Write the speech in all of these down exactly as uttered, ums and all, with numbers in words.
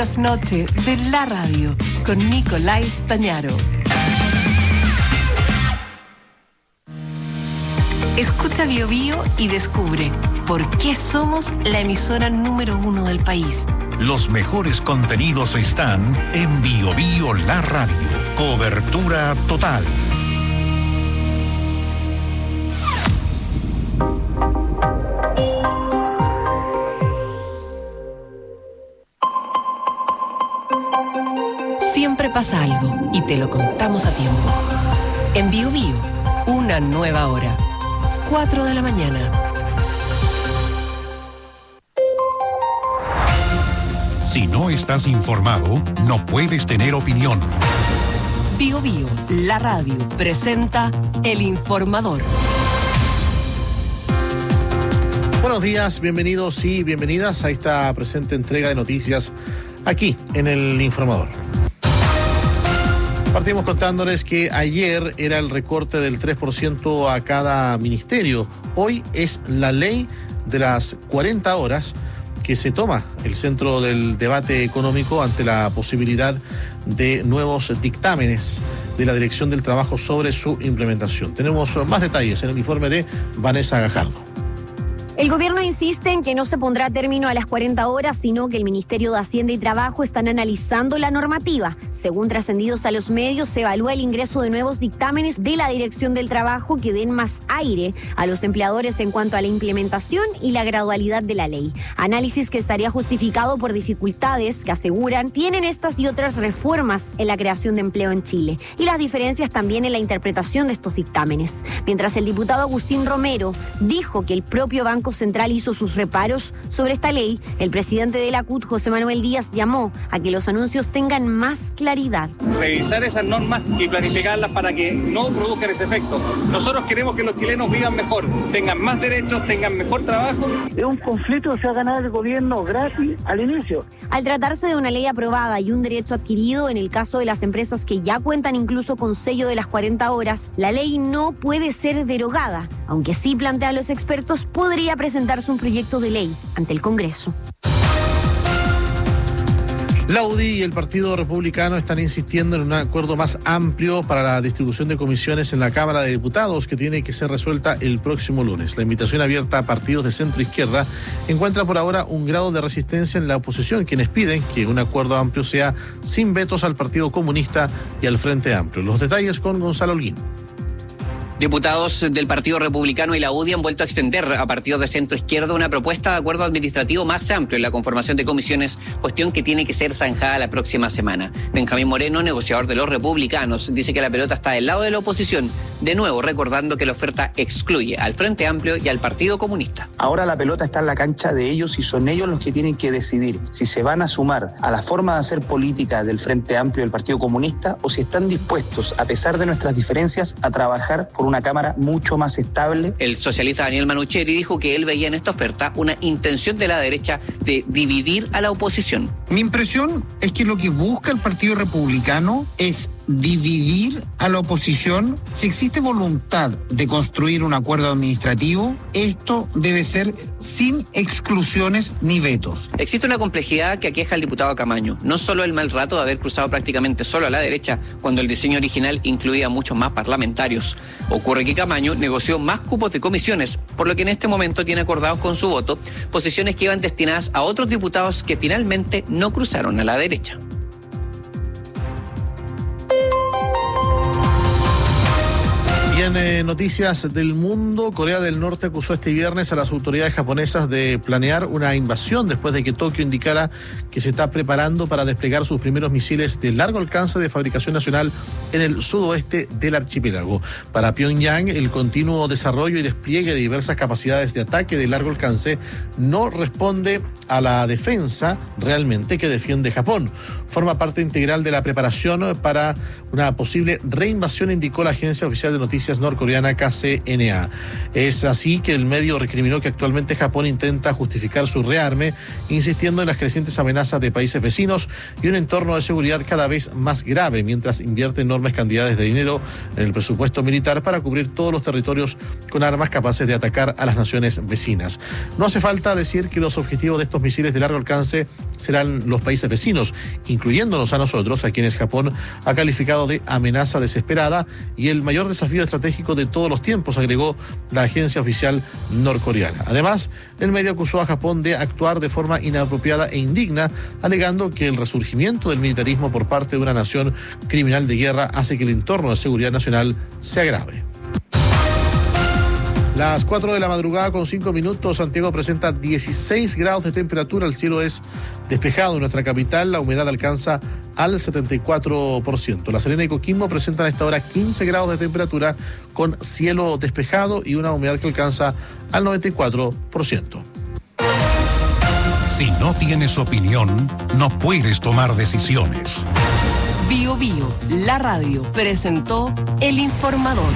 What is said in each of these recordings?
trasnoche de la radio con Nicolás Tañaro. Escucha Bio Bio y descubre por qué somos la emisora número uno del país. Los mejores contenidos están en Bio Bio La Radio. Cobertura total. Siempre pasa algo y te lo contamos a tiempo. En Bio Bio, una nueva hora. cuatro de la mañana. Si no estás informado, no puedes tener opinión. Bio Bio, la radio, presenta El Informador. Buenos días, bienvenidos y bienvenidas a esta presente entrega de noticias aquí en El Informador. Partimos contándoles que ayer era el recorte del tres por ciento a cada ministerio. Hoy es la ley de las cuarenta horas que se toma el centro del debate económico ante la posibilidad de nuevos dictámenes de la Dirección del Trabajo sobre su implementación. Tenemos más detalles en el informe de Vanessa Gajardo. El gobierno insiste en que no se pondrá término a las cuarenta horas, sino que el Ministerio de Hacienda y Trabajo están analizando la normativa. Según trascendidos a los medios, se evalúa el ingreso de nuevos dictámenes de la Dirección del Trabajo que den más aire a los empleadores en cuanto a la implementación y la gradualidad de la ley. Análisis que estaría justificado por dificultades que aseguran tienen estas y otras reformas en la creación de empleo en Chile y las diferencias también en la interpretación de estos dictámenes. Mientras el diputado Agustín Romero dijo que el propio Banco Central hizo sus reparos sobre esta ley, el presidente de la C U T, José Manuel Díaz, llamó a que los anuncios tengan más claridad. Revisar esas normas y planificarlas para que no produzcan ese efecto. Nosotros queremos que los chilenos vivan mejor, tengan más derechos, tengan mejor trabajo. Es un conflicto que se va a ganar el gobierno gratis al inicio. Al tratarse de una ley aprobada y un derecho adquirido, en el caso de las empresas que ya cuentan incluso con sello de las cuarenta horas, la ley no puede ser derogada, aunque sí, plantean los expertos, podría presentarse un proyecto de ley ante el Congreso. La U D I y el Partido Republicano están insistiendo en un acuerdo más amplio para la distribución de comisiones en la Cámara de Diputados, que tiene que ser resuelta el próximo lunes. La invitación abierta a partidos de centro-izquierda encuentra por ahora un grado de resistencia en la oposición, quienes piden que un acuerdo amplio sea sin vetos al Partido Comunista y al Frente Amplio. Los detalles con Gonzalo Holguín. Diputados del Partido Republicano y la U D I han vuelto a extender a partidos de centro izquierda una propuesta de acuerdo administrativo más amplio en la conformación de comisiones, cuestión que tiene que ser zanjada la próxima semana. Benjamín Moreno, negociador de los republicanos, dice que la pelota está del lado de la oposición, de nuevo recordando que la oferta excluye al Frente Amplio y al Partido Comunista. Ahora la pelota está en la cancha de ellos y son ellos los que tienen que decidir si se van a sumar a la forma de hacer política del Frente Amplio y del Partido Comunista o si están dispuestos, a pesar de nuestras diferencias, a trabajar por una Cámara mucho más estable. El socialista Daniel Manucheri dijo que él veía en esta oferta una intención de la derecha de dividir a la oposición. Mi impresión es que lo que busca el Partido Republicano es dividir a la oposición. Si existe voluntad de construir un acuerdo administrativo, esto debe ser sin exclusiones ni vetos. Existe una complejidad que aqueja al diputado Camaño, no solo el mal rato de haber cruzado prácticamente solo a la derecha cuando el diseño original incluía muchos más parlamentarios. Ocurre que Camaño negoció más cupos de comisiones, por lo que en este momento tiene acordados con su voto posiciones que iban destinadas a otros diputados que finalmente no cruzaron a la derecha. Y en eh, noticias del mundo, Corea del Norte acusó este viernes a las autoridades japonesas de planear una invasión después de que Tokio indicara que se está preparando para desplegar sus primeros misiles de largo alcance de fabricación nacional en el sudoeste del archipiélago. Para Pyongyang, el continuo desarrollo y despliegue de diversas capacidades de ataque de largo alcance no responde a la defensa realmente que defiende Japón. Forma parte integral de la preparación para una posible reinvasión, indicó la agencia oficial de noticias norcoreana K C N A. Es así que el medio recriminó que actualmente Japón intenta justificar su rearme, insistiendo en las crecientes amenazas de países vecinos y un entorno de seguridad cada vez más grave, mientras invierte enormes cantidades de dinero en el presupuesto militar para cubrir todos los territorios con armas capaces de atacar a las naciones vecinas. No hace falta decir que los objetivos de estos misiles de largo alcance serán los países vecinos, incluyéndonos a nosotros, a quienes Japón ha calificado de amenaza desesperada y el mayor desafío estratégico de todos los tiempos, agregó la agencia oficial norcoreana. Además, el medio acusó a Japón de actuar de forma inapropiada e indigna, alegando que el resurgimiento del militarismo por parte de una nación criminal de guerra hace que el entorno de seguridad nacional se agrave. Las cuatro de la madrugada con cinco minutos, Santiago presenta dieciséis grados de temperatura, el cielo es despejado en nuestra capital, la humedad alcanza al setenta y cuatro por ciento. La Serena y Coquimbo presentan a esta hora quince grados de temperatura con cielo despejado y una humedad que alcanza al noventa y cuatro por ciento. Si no tienes opinión, no puedes tomar decisiones. Bio Bio, la radio, presentó El Informador.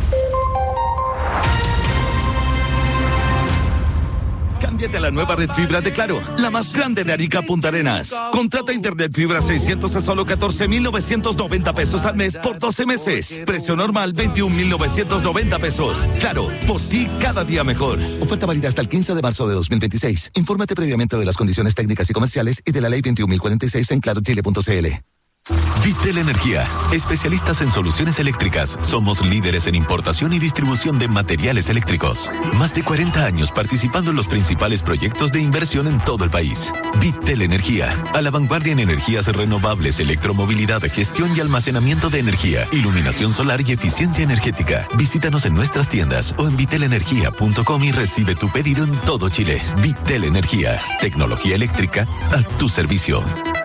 Cámbiate a la nueva red fibra de Claro, la más grande de Arica Punta Arenas. Contrata internet fibra seiscientos a solo catorce mil novecientos noventa pesos al mes por doce meses. Precio normal veintiún mil novecientos noventa pesos. Claro, por ti cada día mejor. Oferta válida hasta el quince de marzo de dos mil veintiséis. Infórmate previamente de las condiciones técnicas y comerciales y de la ley veintiún mil cuarenta y seis en claro chile punto c l. Vitel Energía, especialistas en soluciones eléctricas. Somos líderes en importación y distribución de materiales eléctricos. Más de cuarenta años participando en los principales proyectos de inversión en todo el país. Vitel Energía, a la vanguardia en energías renovables, electromovilidad, gestión y almacenamiento de energía, iluminación solar y eficiencia energética. Visítanos en nuestras tiendas o en vitel energía punto com y recibe tu pedido en todo Chile. Vitel Energía, tecnología eléctrica a tu servicio.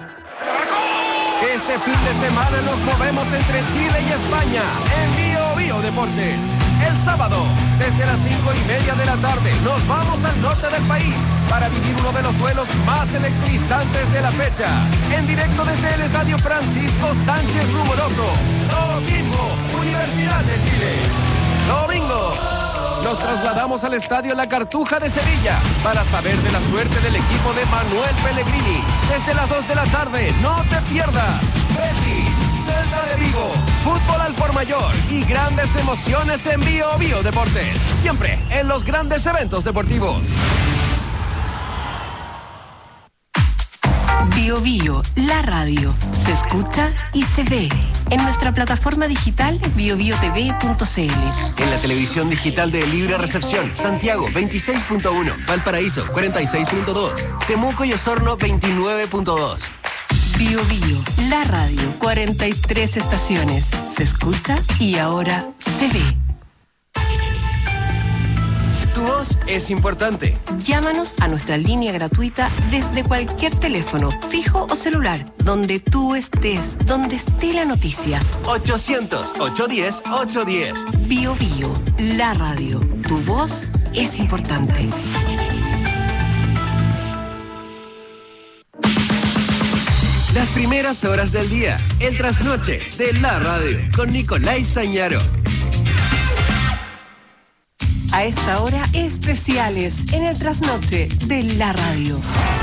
Este fin de semana nos movemos entre Chile y España en Bio Bio Deportes. El sábado, desde las cinco y media de la tarde, nos vamos al norte del país para vivir uno de los duelos más electrizantes de la fecha. En directo desde el Estadio Francisco Sánchez Rumoroso. Domingo, Universidad de Chile. Domingo, nos trasladamos al Estadio La Cartuja de Sevilla para saber de la suerte del equipo de Manuel Pellegrini. Desde las dos de la tarde, no te pierdas. Betis, Celta de Vigo, fútbol al por mayor y grandes emociones en Bio Bio Deportes. Siempre en los grandes eventos deportivos. Bio Bio, la radio, se escucha y se ve. En nuestra plataforma digital bio bio t v punto c l. En la televisión digital de Libre Recepción, Santiago veintiséis punto uno, Valparaíso cuarenta y seis punto dos, Temuco y Osorno veintinueve punto dos. Bio Bio, la radio, cuarenta y tres estaciones. Se escucha y ahora se ve. Tu voz es importante. Llámanos a nuestra línea gratuita desde cualquier teléfono, fijo o celular, donde tú estés, donde esté la noticia. ochocientos, ochocientos diez, ochocientos diez. Bio Bio, la radio. Tu voz es importante. Las primeras horas del día, el trasnoche de la radio, con Nicolás Tañaro. A esta hora, especiales en el trasnoche de la radio.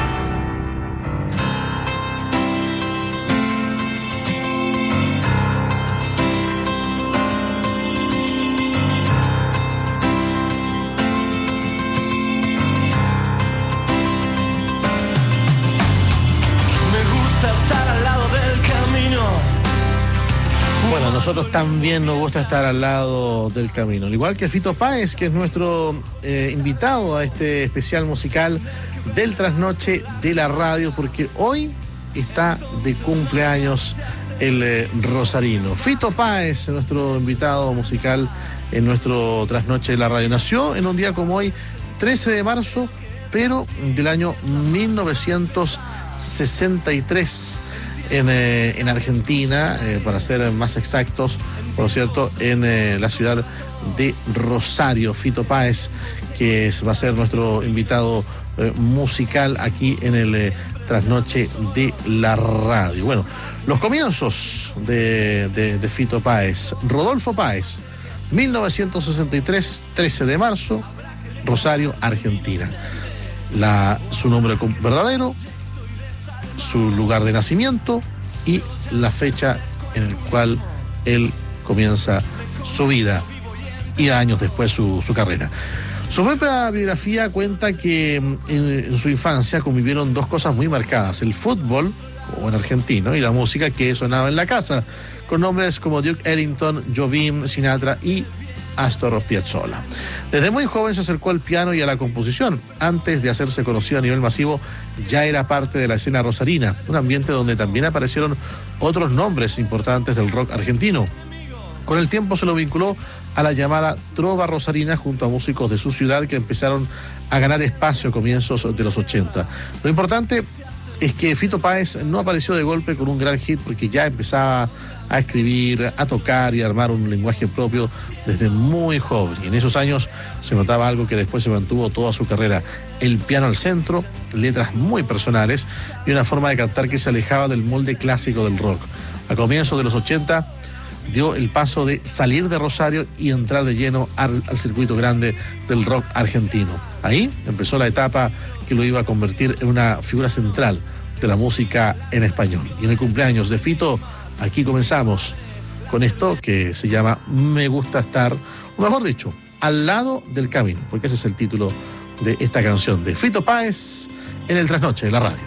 Bueno, a nosotros también nos gusta estar al lado del camino, al igual que Fito Páez, que es nuestro eh, invitado a este especial musical del trasnoche de la radio, porque hoy está de cumpleaños el eh, rosarino. Fito Páez, nuestro invitado musical en nuestro trasnoche de la radio. Nació en un día como hoy, trece de marzo, pero del año mil novecientos sesenta y tres. En, eh, en Argentina, eh, para ser más exactos, por cierto, en eh, la ciudad de Rosario. Fito Páez, que es, va a ser nuestro invitado eh, musical aquí en el eh, trasnoche de la radio. Bueno, los comienzos de, de, de Fito Páez. Rodolfo Páez, mil novecientos sesenta y tres, trece de marzo, Rosario, Argentina. La, su nombre verdadero, su lugar de nacimiento y la fecha en la cual él comienza su vida y años después su, su carrera. Su propia biografía cuenta que en, en su infancia convivieron dos cosas muy marcadas: el fútbol, o en argentino, y la música que sonaba en la casa, con nombres como Duke Ellington, Jobim, Sinatra y Astor Piazzolla. Desde muy joven se acercó al piano y a la composición. Antes de hacerse conocido a nivel masivo, ya era parte de la escena rosarina, un ambiente donde también aparecieron otros nombres importantes del rock argentino. Con el tiempo se lo vinculó a la llamada trova rosarina junto a músicos de su ciudad que empezaron a ganar espacio a comienzos de los ochenta. Lo importante es que Fito Páez no apareció de golpe con un gran hit, porque ya empezaba a escribir, a tocar y a armar un lenguaje propio desde muy joven. Y en esos años se notaba algo que después se mantuvo toda su carrera: el piano al centro, letras muy personales y una forma de cantar que se alejaba del molde clásico del rock. A comienzos de los ochenta dio el paso de salir de Rosario y entrar de lleno al, al circuito grande del rock argentino. Ahí empezó la etapa que lo iba a convertir en una figura central de la música en español. Y en el cumpleaños de Fito, aquí comenzamos con esto que se llama Me Gusta Estar, o mejor dicho, Al Lado del Camino, porque ese es el título de esta canción de Fito Páez en el Trasnoche de la radio.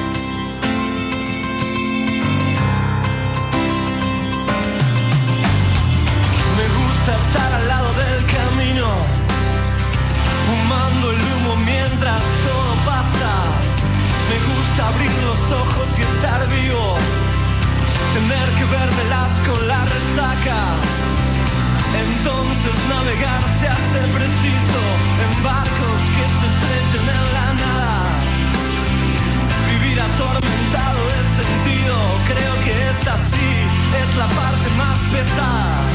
Estar al lado del camino, fumando el humo mientras todo pasa. Me gusta abrir los ojos y estar vivo, tener que vérmelas con la resaca. Entonces navegar se hace preciso en barcos que se estrechen en la nada. Vivir atormentado de sentido, creo que esta sí es la parte más pesada.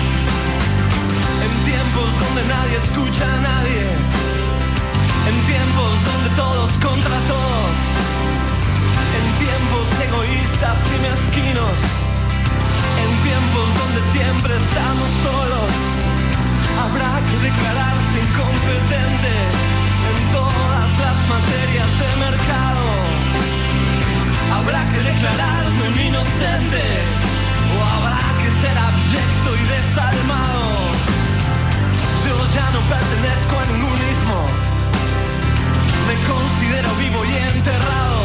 En tiempos donde nadie escucha a nadie, en tiempos donde todos contra todos, en tiempos egoístas y mezquinos, en tiempos donde siempre estamos solos, habrá que declararse incompetente en todas las materias de mercado. Habrá que declararse inocente, o habrá que ser abyecto y desalmado. Yo ya no pertenezco a ningún ismo, me considero vivo y enterrado.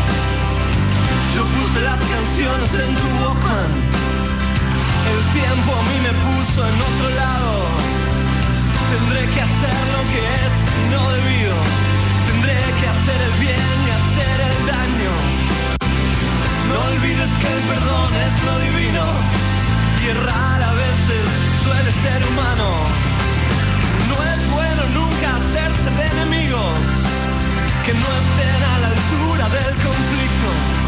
Yo puse las canciones en tu Walkman, el tiempo a mí me puso en otro lado. Tendré que hacer lo que es no debido, tendré que hacer el bien y hacer el daño. No olvides que el perdón es lo divino, y errar a veces suele ser humano. No es bueno nunca hacerse de enemigos que no estén a la altura del conflicto,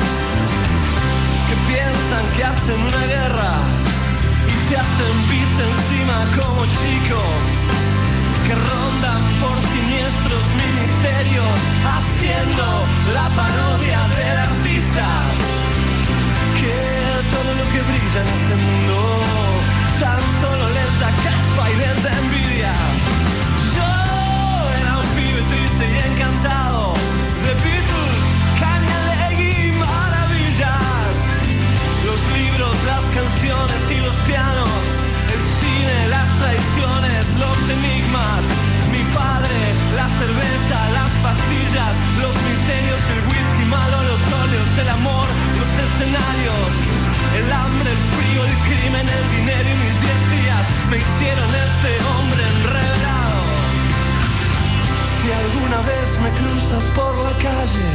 que piensan que hacen una guerra y se hacen pis encima como chicos, que rondan por siniestros ministerios haciendo la parodia del artista, que todo lo que brilla en este mundo tan solo les da caspa y les da envidia. Yo era un pibe triste y encantado de Beatles, Cañalegui y maravillas. Los libros, las canciones y los pianos, el cine, las traiciones, los enigmas. Mi padre, la cerveza, las pastillas, los misterios, el whisky malo, los óleos, el amor, los escenarios, el hambre, el frío, el crimen, el dinero y mis diez días me hicieron este hombre enredado. Si alguna vez me cruzas por la calle,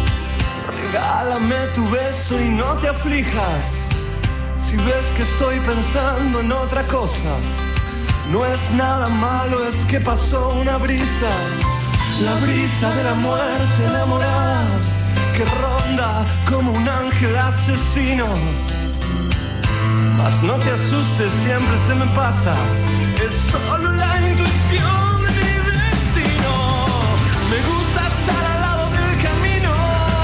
regálame tu beso y no te aflijas. Si ves que estoy pensando en otra cosa, no es nada malo, es que pasó una brisa, la brisa de la muerte enamorada, que ronda como un ángel asesino. Mas no te asustes, siempre se me pasa, es solo la intuición de mi destino. Me gusta estar al lado del camino,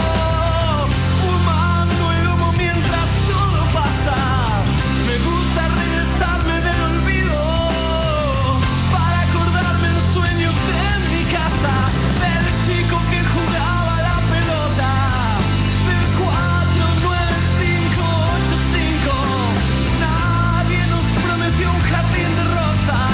fumando el humo mientras todo pasa. Me gusta regresarme del olvido para acordarme en sueños de mi casa, del chico que jugaba la pelota, del cuatro nueve cinco ocho cinco. Nadie nos prometió un jardín de rosas.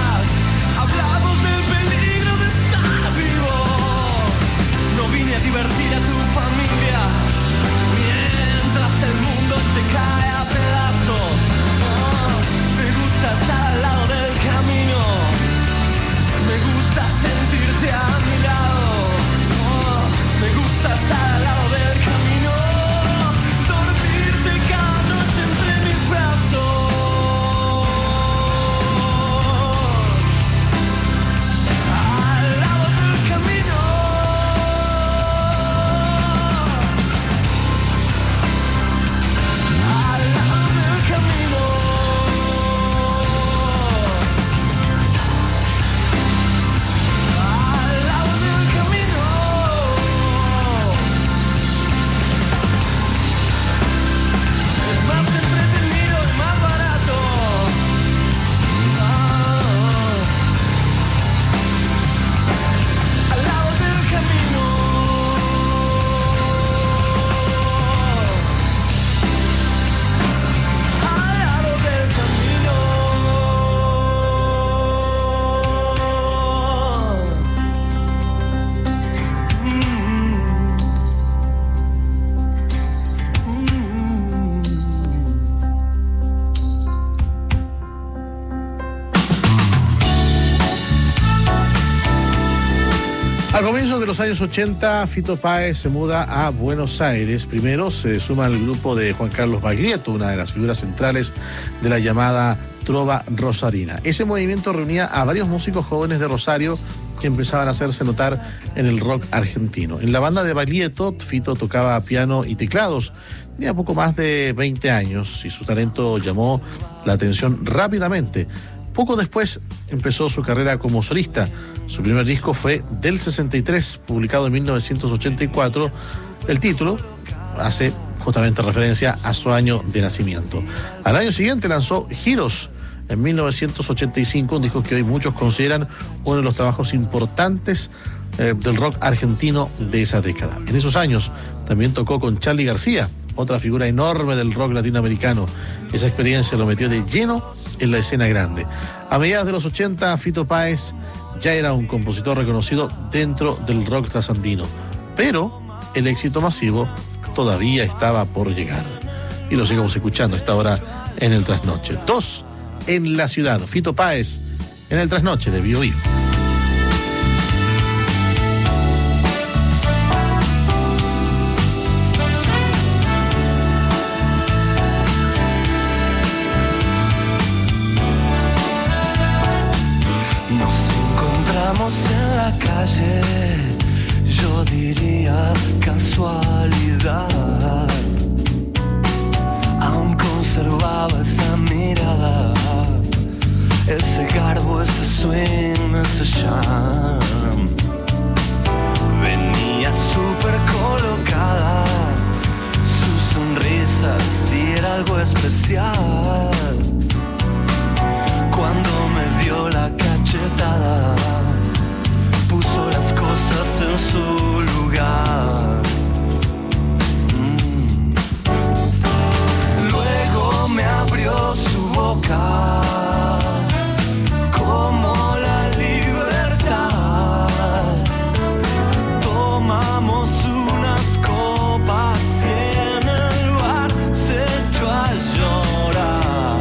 A comienzos de los años ochenta, Fito Páez se muda a Buenos Aires. Primero se suma al grupo de Juan Carlos Baglietto, una de las figuras centrales de la llamada trova rosarina. Ese movimiento reunía a varios músicos jóvenes de Rosario que empezaban a hacerse notar en el rock argentino. En la banda de Baglietto, Fito tocaba piano y teclados. Tenía poco más de veinte años y su talento llamó la atención rápidamente. Poco después empezó su carrera como solista. Su primer disco fue del sesenta y tres, publicado en mil novecientos ochenta y cuatro. El título hace justamente referencia a su año de nacimiento. Al año siguiente lanzó Giros, en mil novecientos ochenta y cinco, un disco que hoy muchos consideran uno de los trabajos importantes eh, del rock argentino de esa década. En esos años también tocó con Charly García, otra figura enorme del rock latinoamericano. Esa experiencia lo metió de lleno en la escena grande. A mediados de los ochenta, Fito Páez ya era un compositor reconocido dentro del rock trasandino, pero el éxito masivo todavía estaba por llegar. Y lo sigamos escuchando a esta hora en el Trasnoche. Dos en la ciudad. Fito Páez en el Trasnoche de Bio Bio. En la calle, yo diría casualidad. Aún conservaba esa mirada, ese garbo, ese swing, ese charm. Venía súper colocada, su sonrisa sí era algo especial. Cuando me dio la cachetada, puso las cosas en su lugar. Mm. Luego me abrió su boca como la libertad. Tomamos unas copas y en el bar se echó a llorar.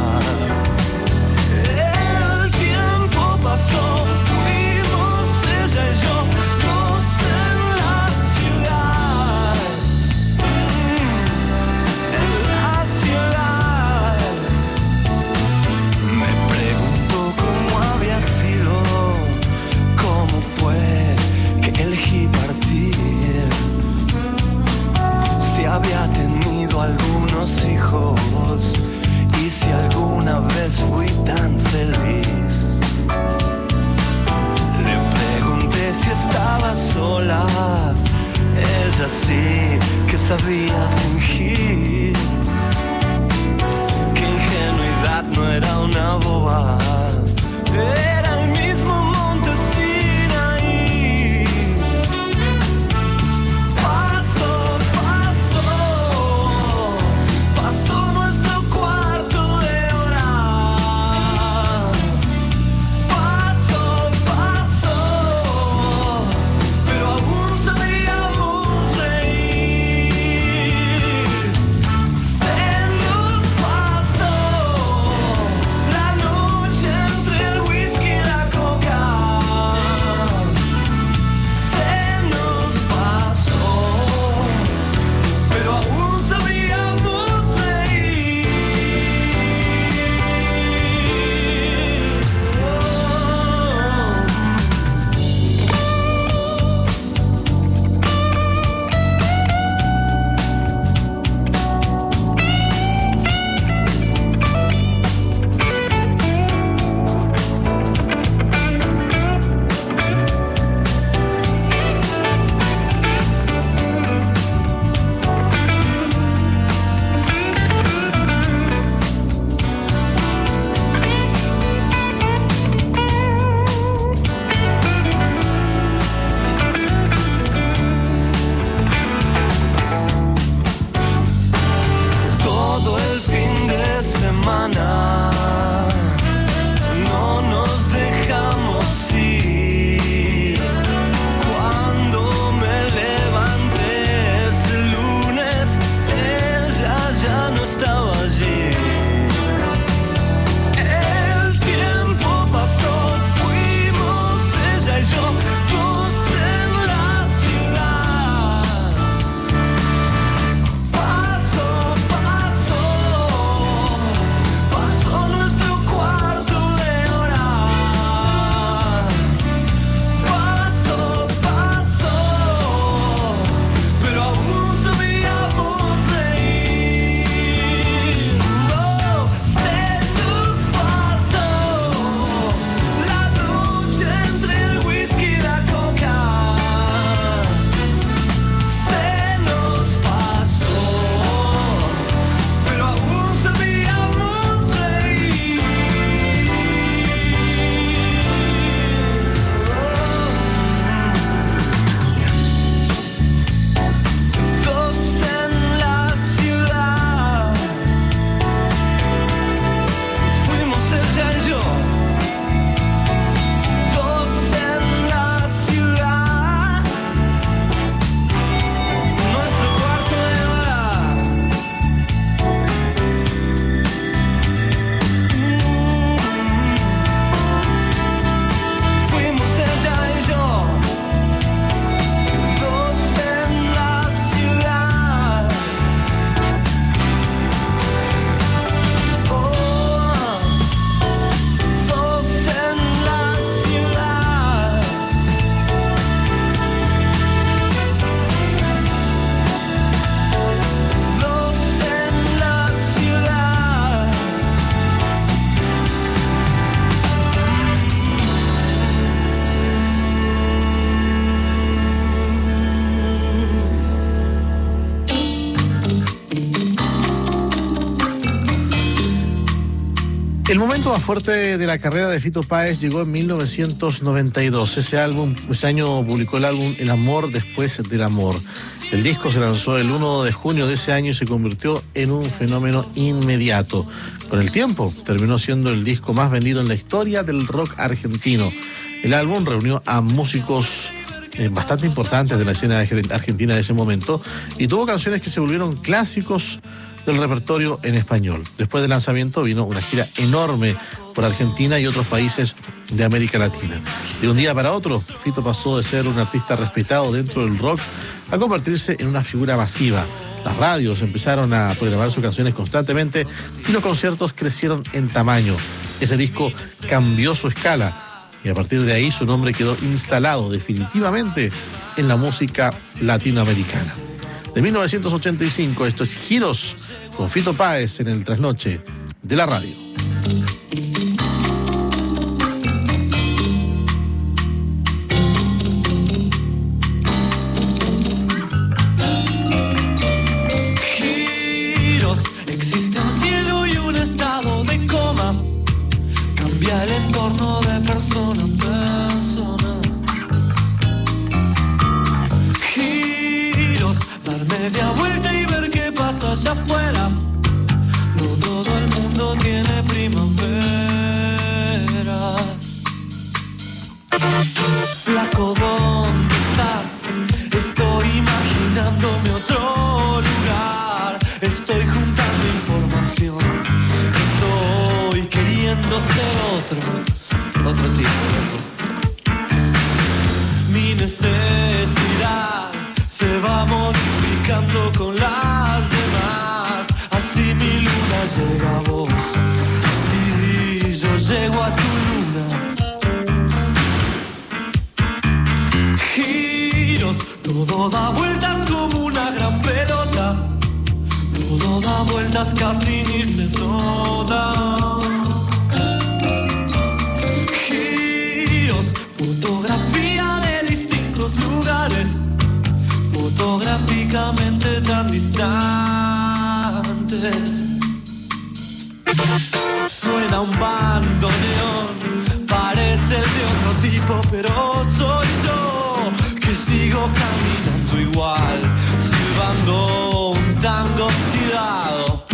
El momento más fuerte de la carrera de Fito Páez llegó en mil novecientos noventa y dos. Ese álbum, ese año publicó el álbum El amor después del amor. El disco se lanzó el primero de junio de ese año y se convirtió en un fenómeno inmediato. Con el tiempo, terminó siendo el disco más vendido en la historia del rock argentino. El álbum reunió a músicos eh, bastante importantes de la escena argentina de ese momento y tuvo canciones que se volvieron clásicos del repertorio en español. Después del lanzamiento vino una gira enorme por Argentina y otros países de América Latina. De un día para otro, Fito pasó de ser un artista respetado dentro del rock a convertirse en una figura masiva. Las radios empezaron a programar sus canciones constantemente y los conciertos crecieron en tamaño. Ese disco cambió su escala y a partir de ahí su nombre quedó instalado definitivamente en la música latinoamericana. De mil novecientos ochenta y cinco, esto es Giros con Fito Páez en el trasnoche de la radio. Giros, existe un cielo y un estado de coma. Cambia el entorno de persona a persona. Dar media vuelta y ver qué pasa allá afuera. No todo el mundo tiene primaveras. Flaco, ¿dónde estás? Estoy imaginándome otro lugar. Estoy juntando información. Estoy queriendo ser otro, otro tipo. Mi necesidad se va modificando con las demás. Así mi luna llega a vos, así yo llego a tu luna. Giros, todo da vueltas como una gran pelota. Todo da vueltas casi ni se nota. Giros, fotografía de distintos lugares, fotográficamente tan distantes. Suena un bandoneón, parece el de otro tipo, pero soy yo que sigo caminando igual, silbando un tango oxidado.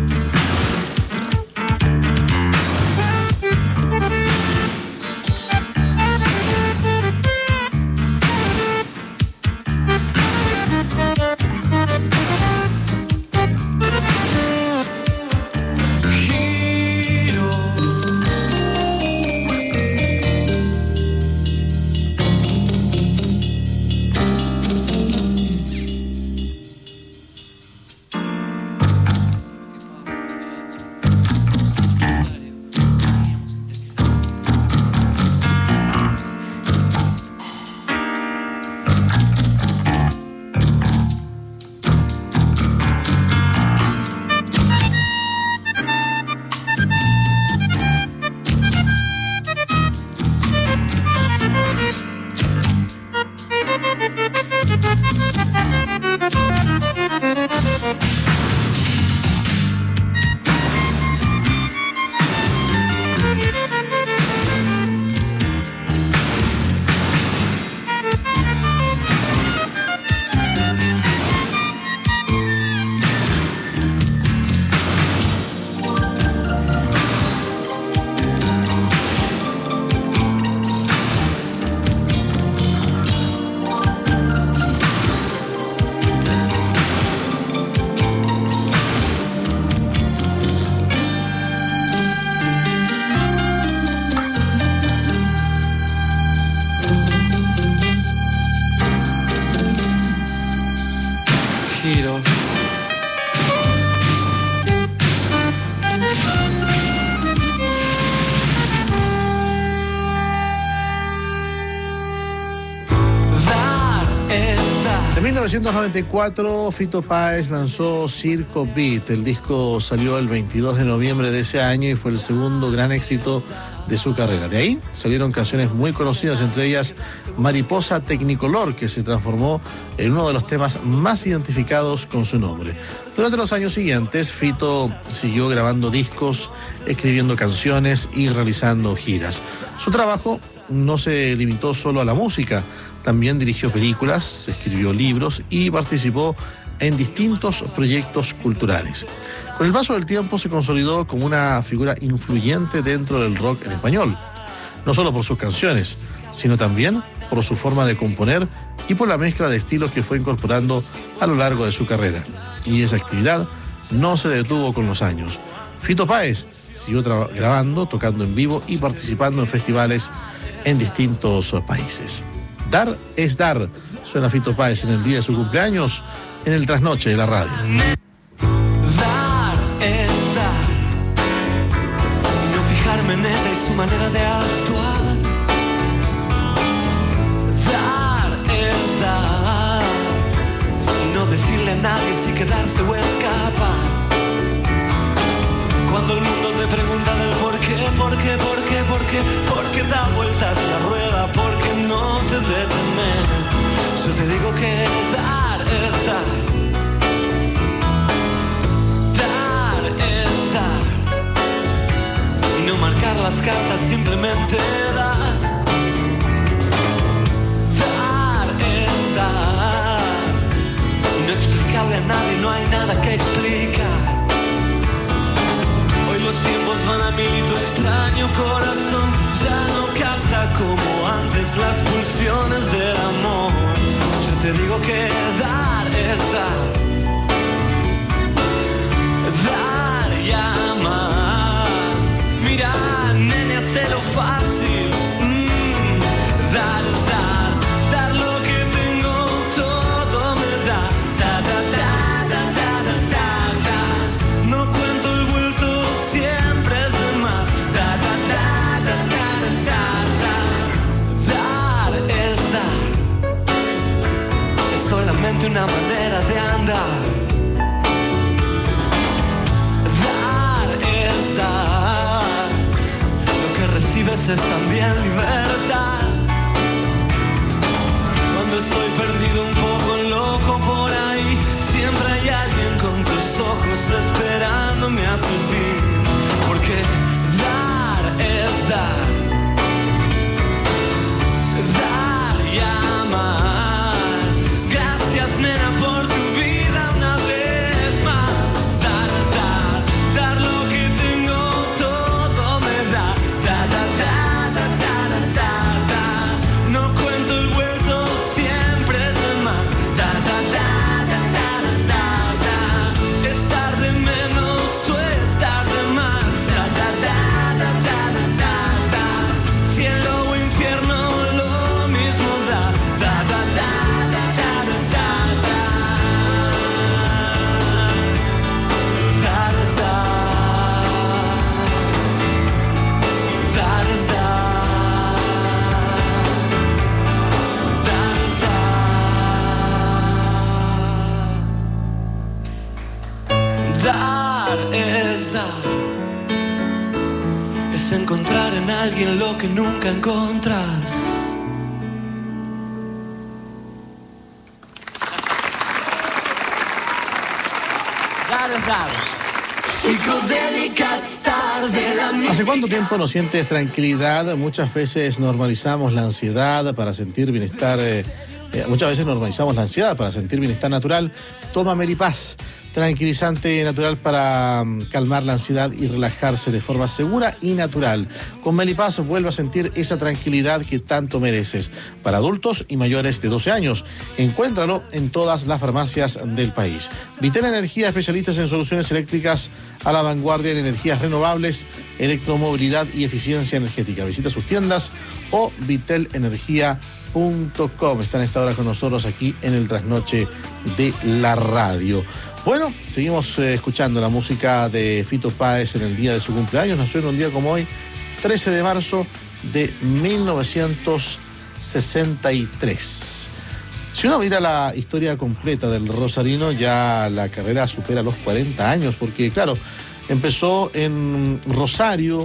mil novecientos noventa y cuatro, Fito Páez lanzó Circo Beat. El disco salió el veintidós de noviembre de ese año y fue el segundo gran éxito de su carrera. De ahí salieron canciones muy conocidas, entre ellas Mariposa Tecnicolor, que se transformó en uno de los temas más identificados con su nombre. Durante los años siguientes, Fito siguió grabando discos, escribiendo canciones y realizando giras. Su trabajo no se limitó solo a la música, también dirigió películas, escribió libros y participó en distintos proyectos culturales. Con el paso del tiempo se consolidó como una figura influyente dentro del rock en español, no solo por sus canciones, sino también por su forma de componer y por la mezcla de estilos que fue incorporando a lo largo de su carrera. Y esa actividad no se detuvo con los años. Fito Páez siguió tra- grabando, tocando en vivo y participando en festivales en distintos países. Dar es dar, suena Fito Páez en el día de su cumpleaños, en el trasnoche de la radio. Dar es dar, y no fijarme en ella y su manera de actuar. Dar es dar, y no decirle a nadie si quedarse o escapar. Cuando el mundo te pregunta del por qué, por qué, por qué, por qué, por qué da vueltas la rueda, por qué no te detenes, yo te digo que dar es dar. Dar es dar, y no marcar las cartas, simplemente dar. Dar es dar, y no explicarle a nadie, no hay nada que explicar. Hoy los tiempos van a mil y tu extraño corazón ya no capta como antes las pulsiones del amor. Yo te digo que dar es dar, dar y amar. Mira, nene, hacelo fácil. Mm, dar es dar, dar lo que tengo, todo me da. Da, da, da, da, da, da, da, da. No cuento el vuelto, siempre es de más. Da, da, da, da, da, da, da, da. Dar es dar, es solamente una manera de andar. Dar es dar, lo que recibes es también libertad. Cuando estoy perdido, un poco loco por ahí, siempre hay alguien con tus ojos esperándome hasta el fin. Porque dar es dar, dar y amar. Gracias, nena, por tu vida una vez más. Dar es dar, dar lo que tengo, todo me da. Da, da, da, da, da, da, da, da. No cuento el vuelto, siempre es de más. Da, da, da, da, da, da, da, da. Estar de menos o estar de más. Da, da, da, da, da, da, da, da. Cielo o infierno, lo mismo da. Da, da, da, da, da, da, da, da. Dar es dar, dar es dar, dar es dar. Dar es dar, es encontrar en alguien lo que nunca encontras. Dar es dar. Psicodélicas tarde la ¿Hace cuánto tiempo no sientes tranquilidad? Muchas veces normalizamos la ansiedad para sentir bienestar. Eh, eh, muchas veces normalizamos la ansiedad para sentir bienestar natural. Toma Melipaz, tranquilizante natural para um, calmar la ansiedad y relajarse de forma segura y natural. Con Melipaz vuelve a sentir esa tranquilidad que tanto mereces. Para adultos y mayores de doce años, encuéntralo en todas las farmacias del país. Vitel Energía, especialistas en soluciones eléctricas a la vanguardia en energías renovables, electromovilidad y eficiencia energética. Visita sus tiendas o vitel energía punto com. Están a esta hora con nosotros aquí en el trasnoche de la radio. Bueno, seguimos eh, escuchando la música de Fito Páez en el día de su cumpleaños. Nació en un día como hoy, trece de marzo de mil novecientos sesenta y tres. Si uno mira la historia completa del rosarino, ya la carrera supera los cuarenta años, porque claro, empezó en Rosario,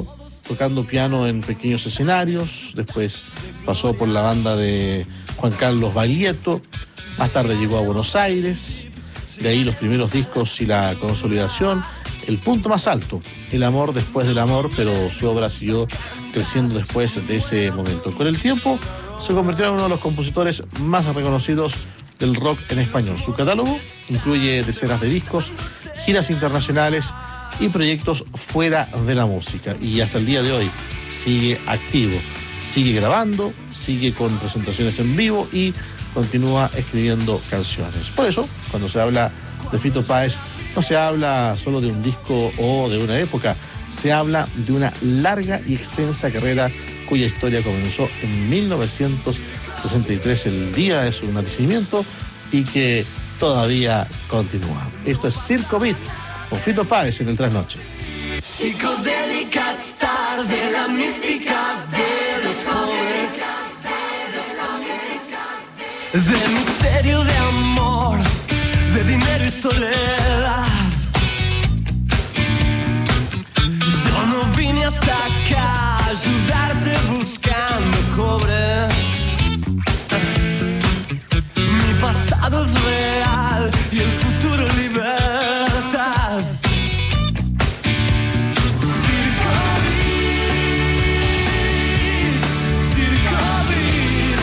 tocando piano en pequeños escenarios, después pasó por la banda de Juan Carlos Baglietto, más tarde llegó a Buenos Aires, de ahí los primeros discos y la consolidación, el punto más alto, El amor después del amor, pero su obra siguió creciendo después de ese momento. Con el tiempo se convirtió en uno de los compositores más reconocidos del rock en español. Su catálogo incluye decenas de discos, giras internacionales y proyectos fuera de la música. Y hasta el día de hoy sigue activo, sigue grabando, sigue con presentaciones en vivo y continúa escribiendo canciones. Por eso, cuando se habla de Fito Páez, no se habla solo de un disco o de una época, se habla de una larga y extensa carrera cuya historia comenzó en mil novecientos sesenta y tres, el día de su nacimiento, y que todavía continúa. Esto es Circo Beat con Fito Páez en el Trasnoche. Psicodélica star de la mística de los pobres, de misterio de amor, de dinero y soledad. Yo no vine hasta acá a ayudarte buscando cobre. Mi pasado es real y el futuro libertad. Circo Beat, Circo Beat.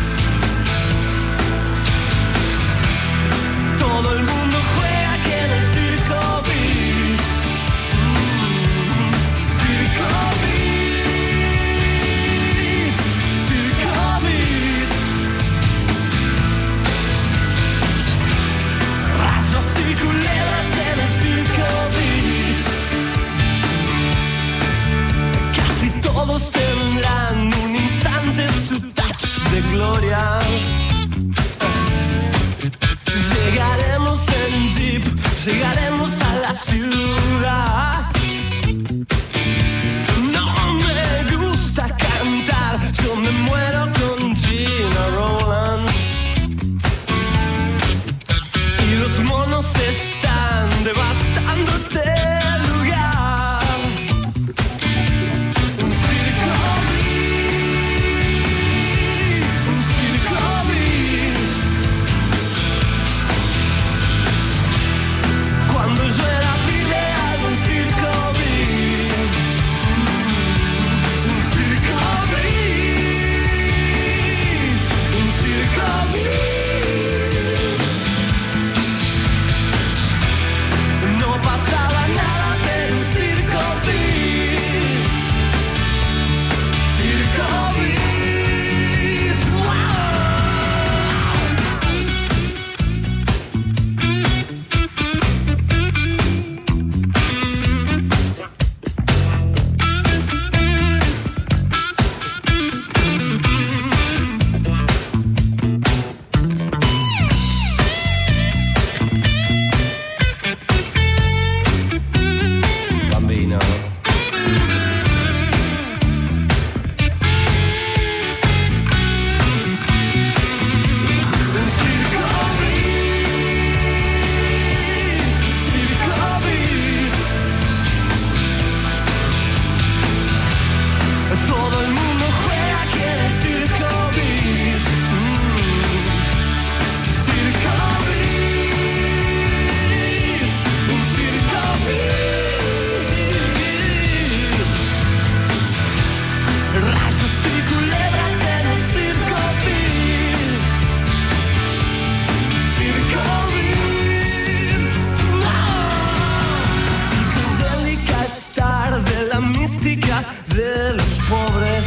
Todo el mundo juega aquí en el Circo Beat. Circo Beat, Circo Beat. Rayos y culebras en el Circo Beat. Casi todos tendrán un instante su touch de gloria. Llegaremos en jeep, llegaremos a la ciudad. No me gusta cantar, yo me muero con Gina Rowlands. Y los monos están devastando este lugar. Un circo beat, un circo beat. Cuando yo era pibe había un circo beat. Un circo beat, un circo beat. No pasaba nada, pero un circo beat. Circo beat. ¡Wow! Bambino. Un circo beat, circo beat. Todo el mundo juega aquí en el Circo Beat. Mm. Circo Beat, un circo beat. Rayos y culebras en el Circo Beat. Circo Beat. Psicodélica star de la mística de los pobres,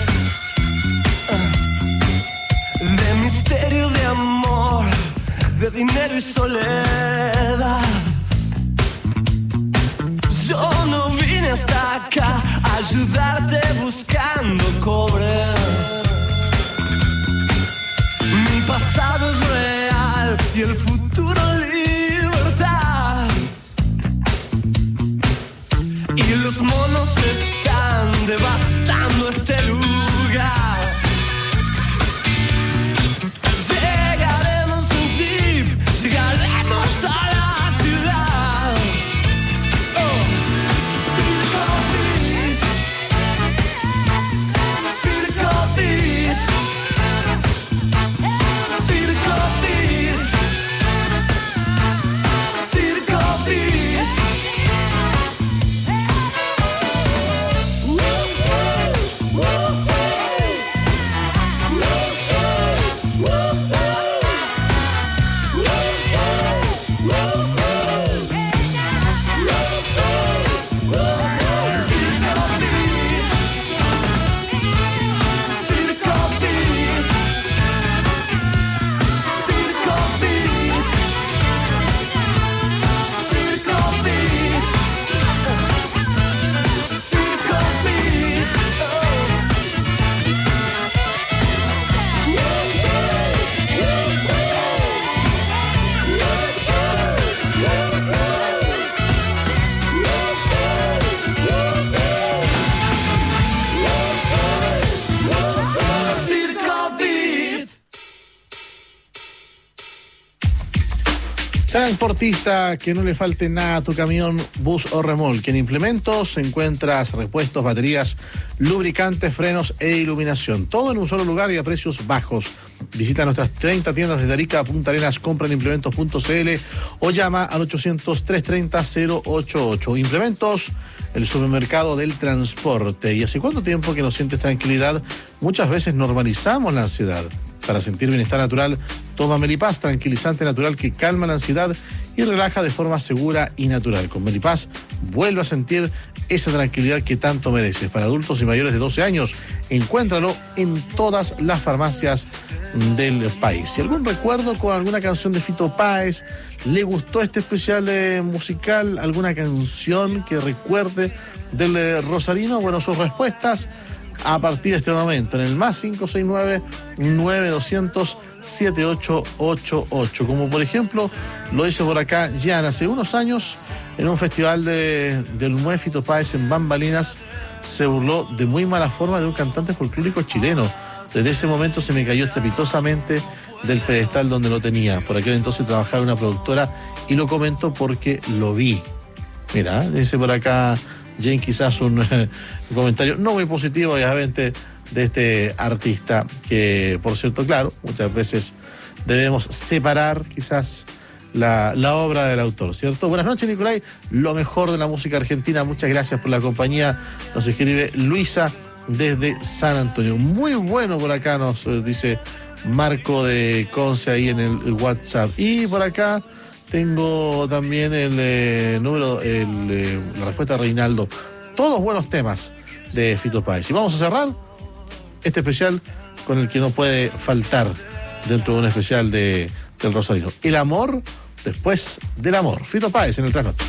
de misterio de amor, de dinero y soledad. Yo no vine hasta acá a ayudarte buscando cobre. Mi pasado es real y el futuro libertad. Y los monos están devastando este lugar. Llegaremos en jeep, llegaremos a la ciudad. Oh. Circo Beat, Transportista, que no le falte nada a tu camión, bus o remolque. En Implementos encuentras repuestos, baterías, lubricantes, frenos e iluminación. Todo en un solo lugar y a precios bajos. Visita nuestras treinta tiendas de Arica a Punta Arenas, compra en implementos punto c l o llama al ochocientos, trescientos treinta, cero ochenta y ocho. Implementos, el supermercado del transporte. ¿Y hace cuánto tiempo que no sientes tranquilidad? Muchas veces normalizamos la ansiedad. Para sentir bienestar natural, toma Melipaz, tranquilizante natural que calma la ansiedad y relaja de forma segura y natural. Con Melipaz, vuelve a sentir esa tranquilidad que tanto mereces. Para adultos y mayores de doce años, encuéntralo en todas las farmacias del país. Si algún recuerdo con alguna canción de Fito Páez, le gustó este especial eh, musical, alguna canción que recuerde del eh, Rosarino, bueno, sus respuestas a partir de este momento, en el más cinco seis nueve, nueve dos cero cero, siete ocho ocho ocho. Como por ejemplo, lo dice por acá Jan, hace unos años, en un festival de, del M U E Fito Páez en Bambalinas, se burló de muy mala forma de un cantante folclórico chileno. Desde ese momento se me cayó estrepitosamente del pedestal donde lo tenía. Por aquel entonces trabajaba en una productora y lo comento porque lo vi. Mira, dice por acá Jane, quizás un, un comentario no muy positivo, obviamente, de este artista, que, por cierto, claro, muchas veces debemos separar quizás la, la obra del autor, ¿cierto? Buenas noches, Nicolai, lo mejor de la música argentina, muchas gracias por la compañía, nos escribe Luisa desde San Antonio. Muy bueno por acá, nos dice Marco de Conce ahí en el, el WhatsApp. Y por acá tengo también el eh, número, el, eh, la respuesta de Reinaldo. Todos buenos temas de Fito Páez. Y vamos a cerrar este especial con el que no puede faltar dentro de un especial de, del Rosarino. El amor después del amor. Fito Páez en el Trasnoche.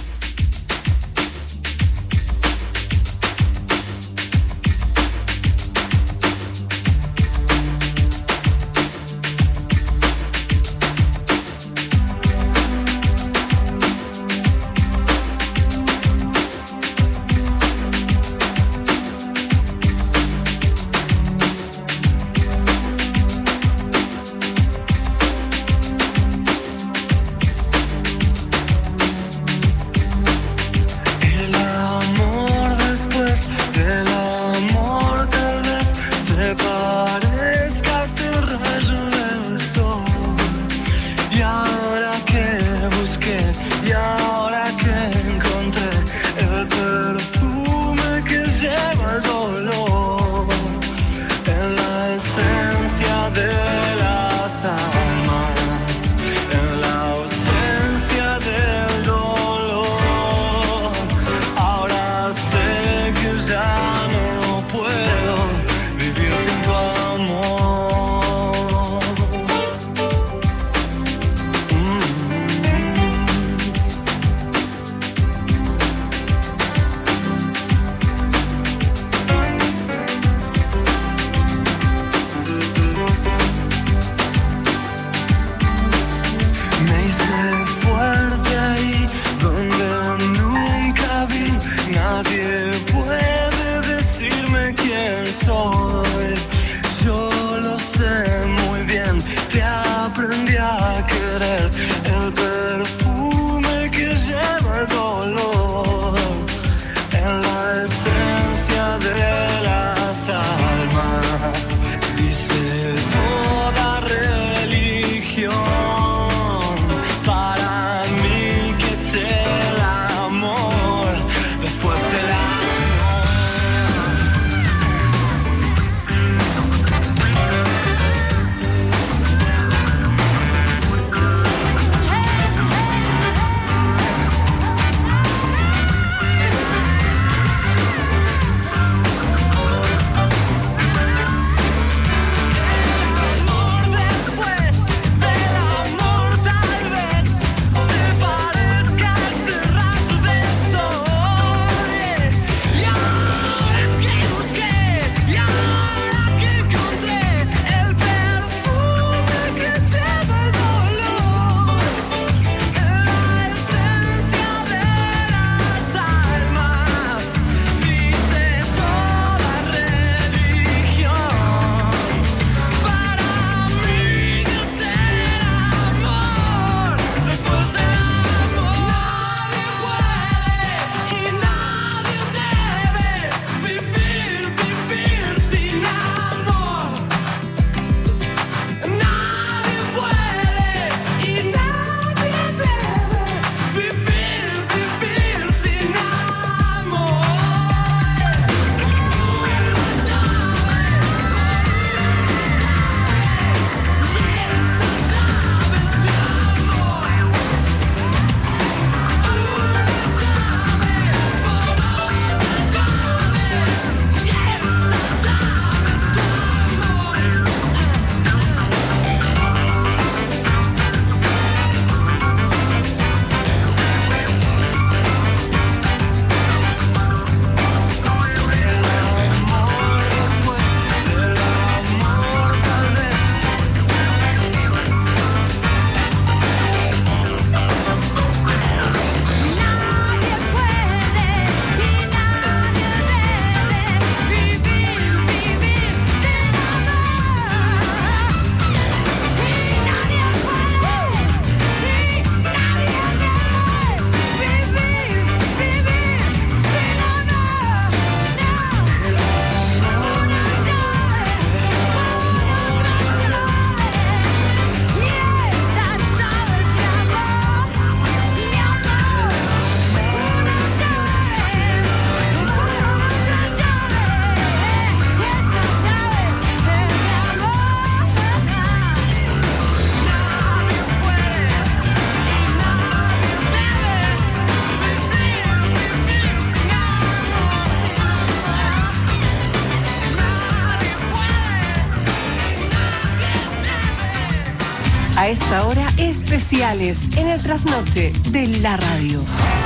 A esta hora, especiales en el trasnoche de la radio.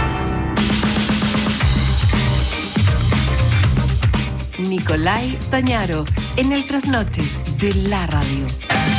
Nicolai Stañaro en el trasnoche de la radio.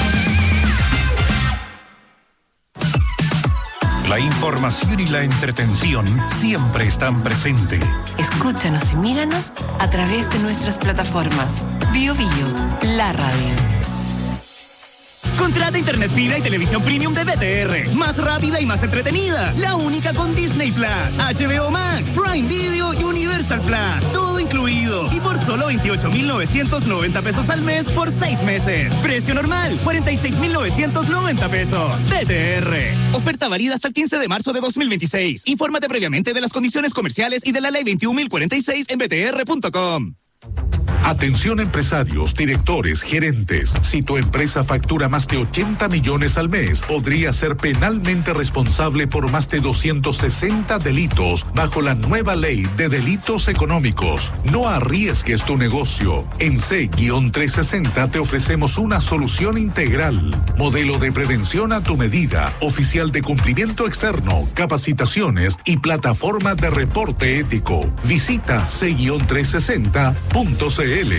La información y la entretención siempre están presentes. Escúchanos y míranos a través de nuestras plataformas. Bio Bio, la radio. Contrata internet fibra y televisión premium de B T R. Más rápida y más entretenida. La única con Disney Plus, H B O Max, Prime Video y Universal Plus. Todo incluido. Y por solo veintiocho mil novecientos noventa pesos al mes por seis meses. Precio normal, cuarenta y seis mil novecientos noventa pesos. B T R. Oferta válida hasta el quince de marzo de dos mil veintiséis. Infórmate previamente de las condiciones comerciales y de la ley veintiún mil cuarenta y seis en b t r punto com. Atención empresarios, directores, gerentes. Si tu empresa factura más de ochenta millones al mes, podría ser penalmente responsable por más de doscientos sesenta delitos bajo la nueva ley de delitos económicos. No arriesgues tu negocio. En C trescientos sesenta te ofrecemos una solución integral. Modelo de prevención a tu medida, oficial de cumplimiento externo, capacitaciones y plataforma de reporte ético. Visita C trescientos sesenta punto c l.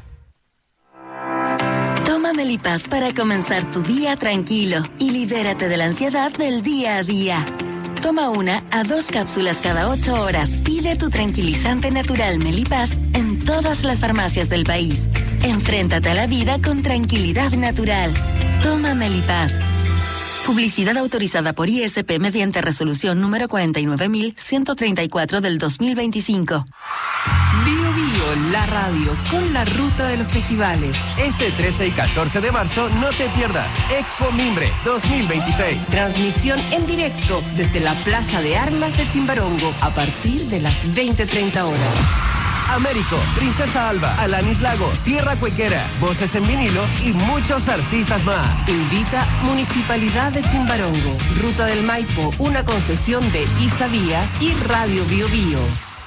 Toma Melipaz para comenzar tu día tranquilo y libérate de la ansiedad del día a día. Toma una a dos cápsulas cada ocho horas. Pide tu tranquilizante natural Melipaz en todas las farmacias del país. Enfréntate a la vida con tranquilidad natural. Toma Melipaz. Publicidad autorizada por I S P mediante resolución número cuarenta y nueve mil ciento treinta y cuatro del dos mil veinticinco. Bio Bio, la radio, con la ruta de los festivales. Este trece y catorce de marzo no te pierdas Expo Mimbre dos mil veintiséis. Transmisión en directo desde la Plaza de Armas de Chimbarongo a partir de las veinte treinta horas. Américo, Princesa Alba, Alanis Lagos, Tierra Cuequera, Voces en Vinilo y muchos artistas más. Invita Municipalidad de Chimbarongo, Ruta del Maipo, una concesión de Isavías y Radio Bio Bio.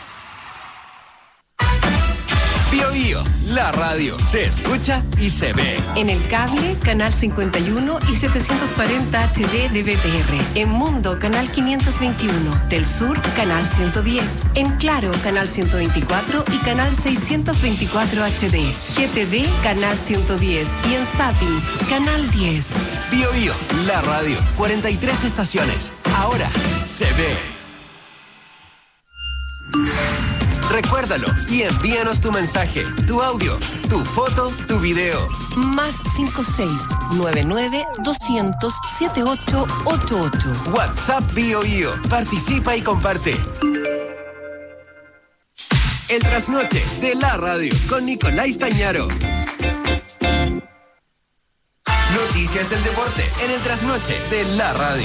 Bio Bio, la radio, se escucha y se ve. En el cable, canal cincuenta y uno y setecientos cuarenta H D de B T R. En Mundo, canal quinientos veintiuno. Del Sur, canal ciento diez. En Claro, canal ciento veinticuatro y canal seiscientos veinticuatro H D. G T V, canal ciento diez. Y en Zapping, canal diez. Bio Bio, la radio, cuarenta y tres estaciones. Ahora se ve. Recuérdalo y envíanos tu mensaje, tu audio, tu foto, tu video. Más cinco seis nueve nueve doscientos setenta y ocho ochenta y ocho. WhatsApp Bio Bio. Participa y comparte. El trasnoche de la radio con Nicolai Stañaro. Noticias del deporte en el trasnoche de la radio.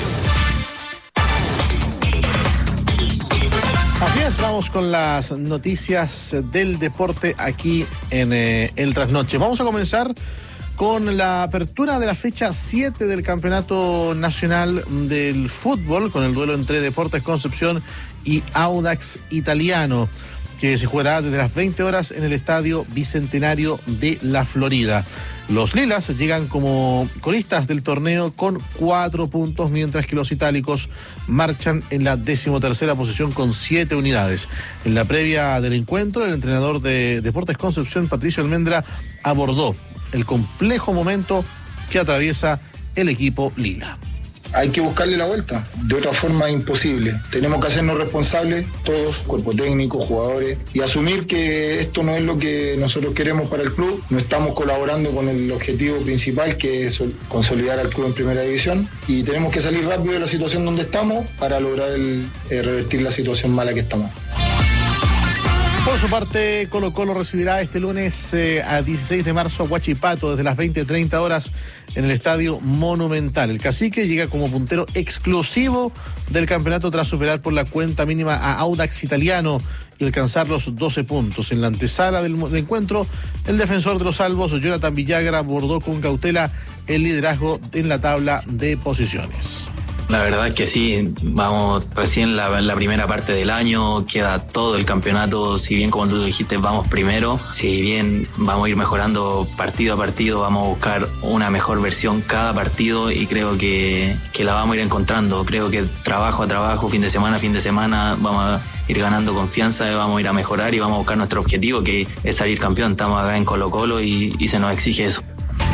Así es, vamos con las noticias del deporte aquí en eh, el Trasnoche. Vamos a comenzar con la apertura de la fecha siete del Campeonato Nacional del Fútbol, con el duelo entre Deportes Concepción y Audax Italiano, que se jugará desde las veinte horas en el Estadio Bicentenario de la Florida. Los lilas llegan como colistas del torneo con cuatro puntos, mientras que los itálicos marchan en la decimotercera posición con siete unidades. En la previa del encuentro, el entrenador de Deportes Concepción, Patricio Almendra, abordó el complejo momento que atraviesa el equipo lila. Hay que buscarle la vuelta, de otra forma imposible. Tenemos que hacernos responsables todos, cuerpo técnico, jugadores, y asumir que esto no es lo que nosotros queremos para el club. No estamos colaborando con el objetivo principal, que es consolidar al club en primera división, y tenemos que salir rápido de la situación donde estamos para lograr el, eh, revertir la situación mala que estamos. Por su parte, Colo Colo recibirá este lunes eh, a dieciséis de marzo a Huachipato desde las veinte treinta horas en el Estadio Monumental. El Cacique llega como puntero exclusivo del campeonato tras superar por la cuenta mínima a Audax Italiano y alcanzar los doce puntos. En la antesala del, del encuentro, el defensor de los salvos, Jonathan Villagra, abordó con cautela el liderazgo en la tabla de posiciones. La verdad es que sí, vamos recién la, la primera parte del año, queda todo el campeonato, si bien como tú dijiste vamos primero, si bien vamos a ir mejorando partido a partido, vamos a buscar una mejor versión cada partido y creo que, que la vamos a ir encontrando, creo que trabajo a trabajo, fin de semana a fin de semana, vamos a ir ganando confianza, vamos a ir a mejorar y vamos a buscar nuestro objetivo que es salir campeón, estamos acá en Colo Colo y, y se nos exige eso.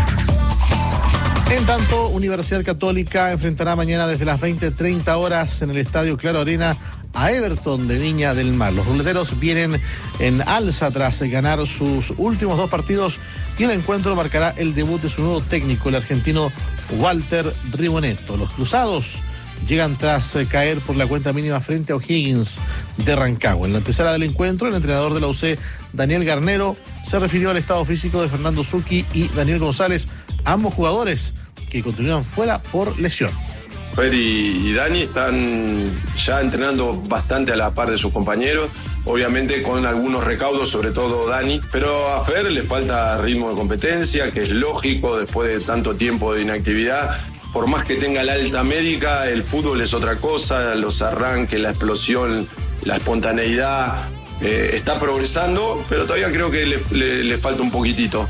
En tanto, Universidad Católica enfrentará mañana desde las veinte treinta horas en el Estadio Claro Arena a Everton de Viña del Mar. Los ruleteros vienen en alza tras ganar sus últimos dos partidos y el encuentro marcará el debut de su nuevo técnico, el argentino Walter Ribonetto. Los cruzados llegan tras caer por la cuenta mínima frente a O'Higgins de Rancagua. En la antesala del encuentro, el entrenador de la U C, Daniel Garnero, se refirió al estado físico de Fernando Zucchi y Daniel González, ambos jugadores que continúan fuera por lesión. Fer y, y Dani están ya entrenando bastante a la par de sus compañeros, obviamente con algunos recaudos, sobre todo Dani, pero a Fer le falta ritmo de competencia, que es lógico después de tanto tiempo de inactividad. Por más que tenga la alta médica, el fútbol es otra cosa, los arranques, la explosión, la espontaneidad, eh, está progresando, pero todavía creo que le, le, le falta un poquitito.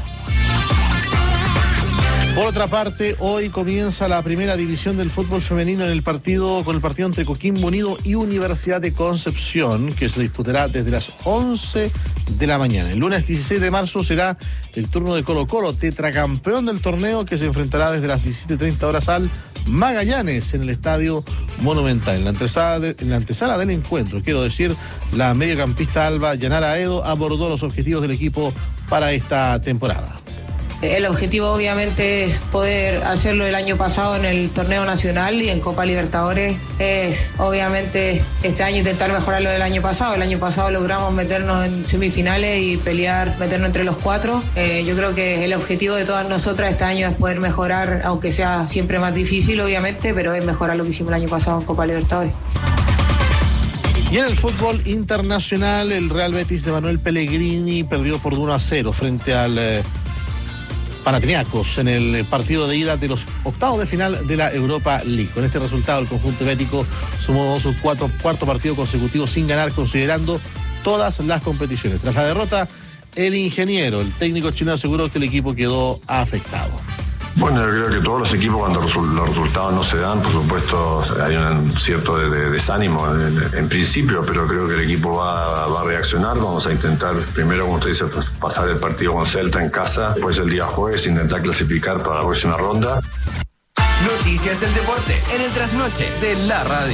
Por otra parte, hoy comienza la primera división del fútbol femenino en el partido con el partido entre Coquimbo Unido y Universidad de Concepción, que se disputará desde las once de la mañana. El lunes dieciséis de marzo será el turno de Colo Colo, tetracampeón del torneo, que se enfrentará desde las diecisiete treinta horas al Magallanes en el Estadio Monumental. En la antesala, de, en la antesala del encuentro, quiero decir, la mediocampista Alba Yanara Aedo abordó los objetivos del equipo para esta temporada. El objetivo obviamente es poder hacerlo el año pasado en el torneo nacional y en Copa Libertadores. Es obviamente este año intentar mejorar lo del año pasado. El año pasado logramos meternos en semifinales y pelear, meternos entre los cuatro. Eh, yo creo que el objetivo de todas nosotras este año es poder mejorar, aunque sea siempre más difícil obviamente, pero es mejorar lo que hicimos el año pasado en Copa Libertadores. Y en el fútbol internacional, el Real Betis de Manuel Pellegrini perdió por uno a cero frente al Eh, Panathinaikos en el partido de ida de los octavos de final de la Europa League. Con este resultado, el conjunto bético sumó su cuatro, cuarto partido consecutivo sin ganar, considerando todas las competiciones. Tras la derrota, el ingeniero, el técnico chino, aseguró que el equipo quedó afectado. Bueno, yo creo que todos los equipos, cuando los resultados no se dan, por supuesto hay un cierto de, de desánimo en, en principio, pero creo que el equipo va, va a reaccionar. Vamos a intentar, primero, como usted dice, pues, pasar el partido con Celta en casa, después el día jueves intentar clasificar para la próxima ronda. Noticias del deporte en el trasnoche de la radio.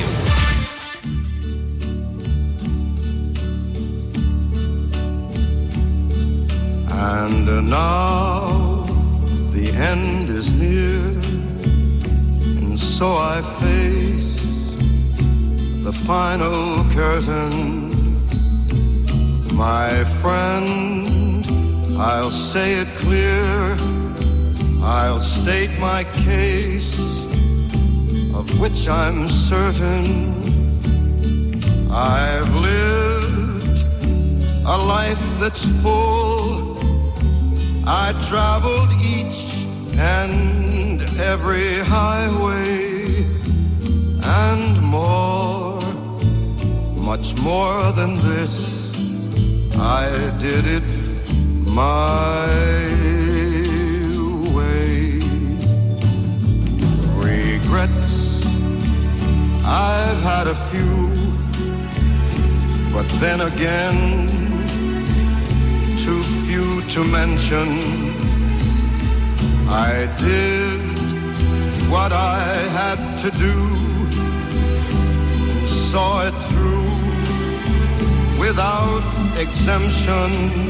And now the end is near, and so I face the final curtain. My friend, I'll say it clear, I'll state my case, of which I'm certain. I've lived a life that's full, I traveled each and every highway, and more, much more than this, I did it my way. Regrets, I've had a few, but then again, too few to mention. I did what I had to do, saw it through without exemption.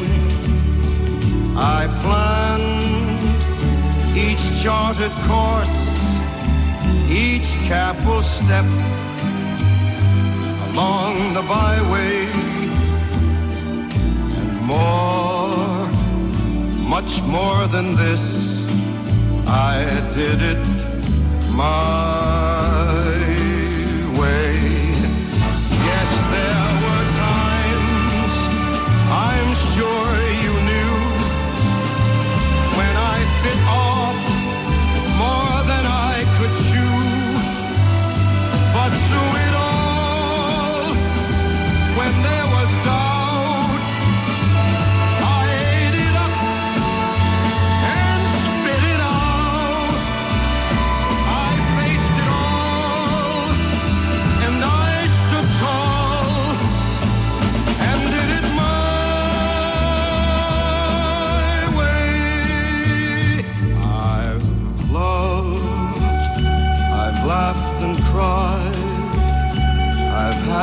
I planned each charted course, each careful step along the byway, and more, much more than this, I did it my way. Yes, there were times, I'm sure you knew, when I bit off more than I could chew,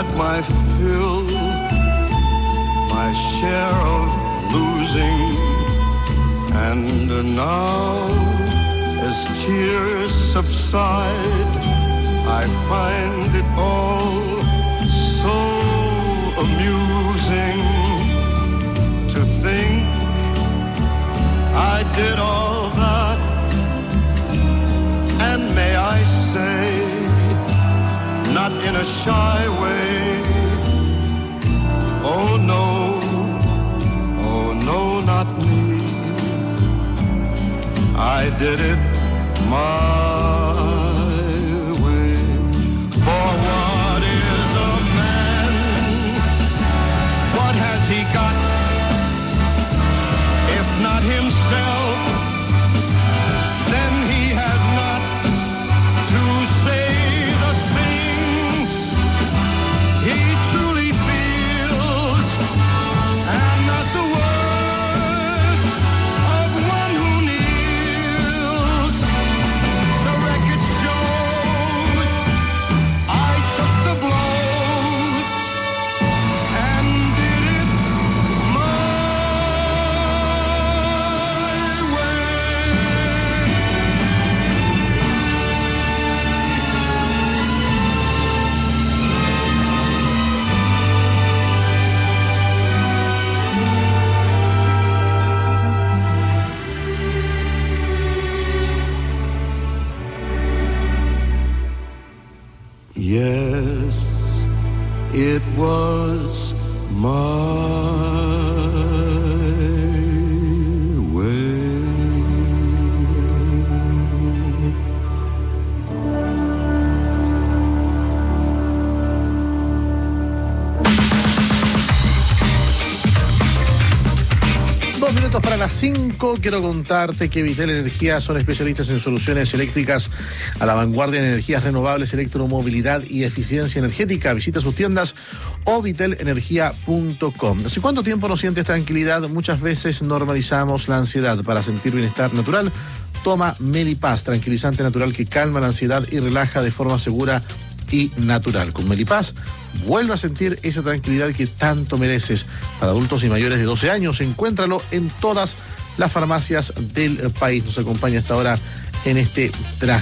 had my fill, my share of losing, and now as tears subside, I find it all so amusing to think I did all that, and may I say, not in a shy way, oh no, oh no, not me, I did it my way. For what is a man? What has he got? If not himself, then he has not to say the things he truly feels, and not the words of one who kneels. The record shows I took the blows and did it my Yes, it was my way. Dos minutos para las cinco. Quiero contarte que Vitel Energía son especialistas en soluciones eléctricas a la vanguardia en energías renovables, electromovilidad y eficiencia energética. Visita sus tiendas o vitel energía punto com. ¿Hace cuánto tiempo no sientes tranquilidad? Muchas veces normalizamos la ansiedad. Para sentir bienestar natural, toma Melipaz, tranquilizante natural que calma la ansiedad y relaja de forma segura y natural. Con Melipaz, vuelve a sentir esa tranquilidad que tanto mereces. Para adultos y mayores de doce años, encuéntralo en todas las farmacias del país. Nos acompaña hasta ahora en este traje.